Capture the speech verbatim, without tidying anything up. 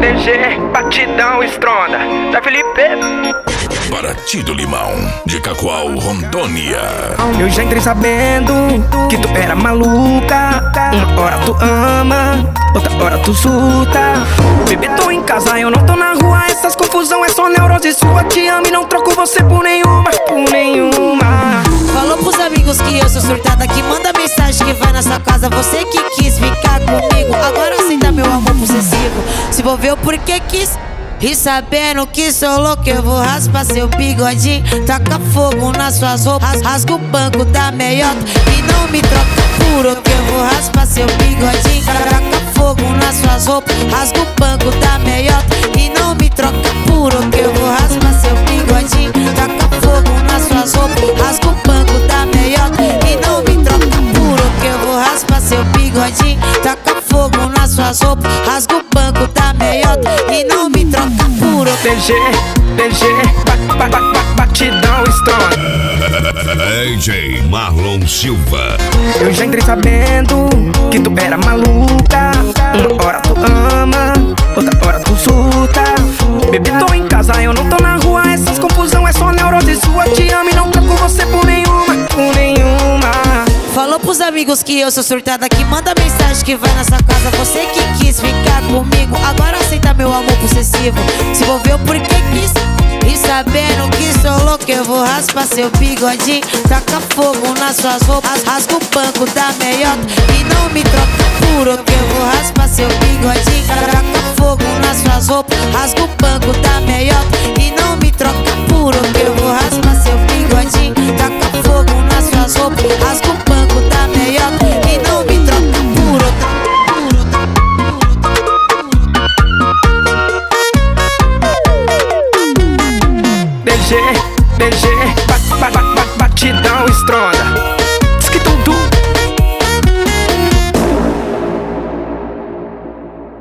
D G, batidão estronda, da Felipe. Baraty do Limão, de Cacoal, Rondônia. Eu já entrei sabendo que tu era maluca. Uma hora tu ama, outra hora tu surta. Bebê, tô em casa, eu não tô na rua. Essas confusão é só neurose sua. Te amo e não troco você por nenhuma, por nenhuma. Falou pros amigos que eu sou surtada, que manda mensagem que vai na sua casa. Você que quis ficar comigo, agora aceita meu amor possessivo. Se envolveu porque quis, e sabendo que sou louco, eu vou raspar seu bigodinho. Taca fogo nas suas roupas, rasga o banco da meiota e não me troca por outro. Eu vou raspar seu bigodinho. Taca fogo nas suas roupas, rasga o banco da meiota e não me troca por outro. Eu vou raspar seu bigodinho. Taca fogo nas suas roupas, rasga o banco da meiota e não me troca por outro. Eu vou raspar seu bigodinho. Taca fogo nas suas roupas, rasga o banco da meiota e não me troca por outro. D G, D G, ba, ba, ba, batidão estronda. D J Marlon Silva. Eu já entrei sabendo que tu era maluca. Uma hora tu ama, outra hora tu surta. Bebê, tô em casa, eu não tô na rua. Essas confusão é só neurose sua. Te amo e não troco você por nenhuma, por nenhuma. Falou pros amigos que eu sou surtada, que manda mensagem que vai na sua casa. Você que quis ficar comigo, agora aceita meu amor possessivo. Se envolveu porque quis, e sabendo que sou louco, eu vou raspar seu bigodinho. Taca fogo nas suas roupas, rasga o banco da meiota e não me troca por outro. Eu vou raspar seu bigodinho. Taca fogo nas suas roupas, rasga o banco da meiota e não me troca por outro. Eu vou raspar seu bigodinho. Taca fogo nas suas roupas, rasga o banco da meiota e não me troca por outro. D G, D G, ba, ba, ba,